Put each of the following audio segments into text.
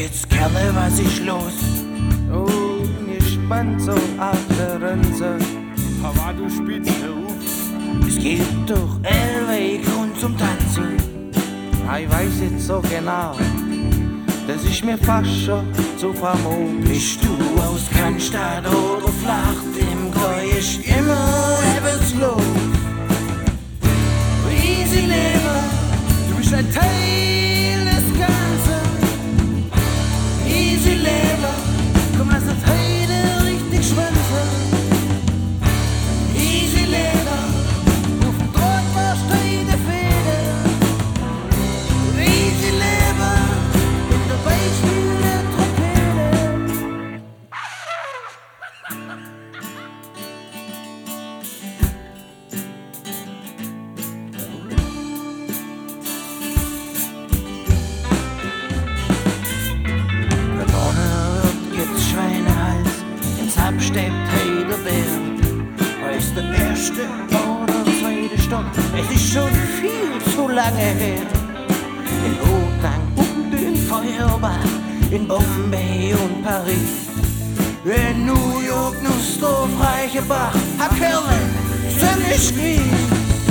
jetzt Kerle, was ist los? Oh, mir spannt so auf der Renze. Aber du spielst auf. Es gibt doch allweg Grund zum Tanzen. Ich weiß jetzt so genau, das ist mir fast schon zu famos. Bist du aus Cannstatt oder Flacht, im Gäu ist immer etwas los. Easy Leben, Du bist ein Teil des Ganzen. easy Leben, Komm, lass uns heute richtig schwänzen. easy Leben, Auf dem Drahtbau steht der Feder. easy Leben. Und dabei spielt der Trompete. Gewonnen wird gibt's Schweinehals, ins absteppt hey der Bär. Heißt der erste oder zweite Stock, es ist schon viel zu lange her. In Wotan und in Feuerbach, in Bombay und Paris, in New York, Nussdorf, Reichenbach, Kerle, ziemlich gries.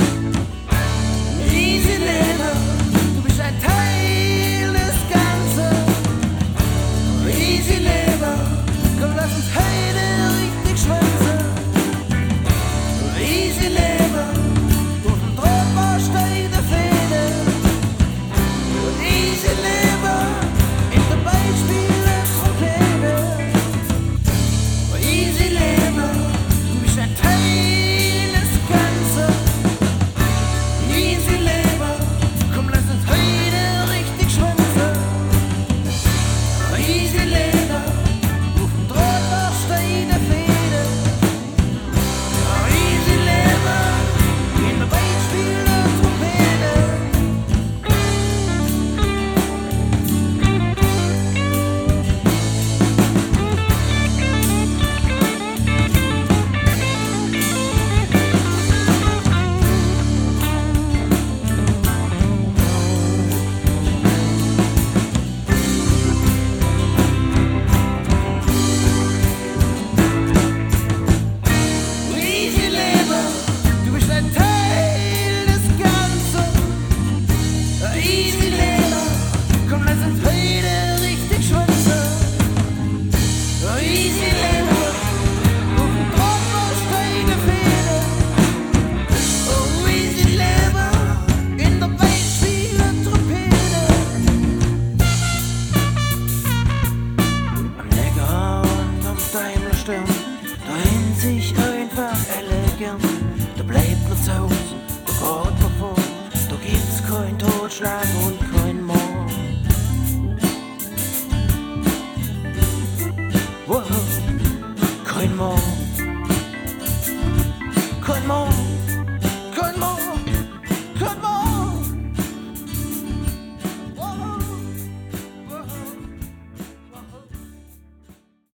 Easy Leben, Du bist ein Teil des Ganzen. easy Leben, Komm, lass uns heute richtig schwänzen. easy Leben, Auf dem Drahtbau steht der Feder. easy Leben, In dabei spielt der Trompete. easy Leben, Du bist ein Teil des Ganzen. easy Leben, Komm, lass uns heute richtig schwänzen. easy Leben, Auf dem Drahtbau steht der Feder. easy Leben, In dabei spielt der Trompete. easy Leben, Du bist ein Teil des Ganzen. easy Leben, Komm, lass uns heute richtig schwänzen. easy Leben, Auf dem Drahtbau steht der Feder. oh easy Leben, In der Welt spielt der Trompete. am Neckar und am Daimlerstern, da hin sich einfach elegant, da bleibt nur Zaus, da geht man vor, da gibt's kein Totschlag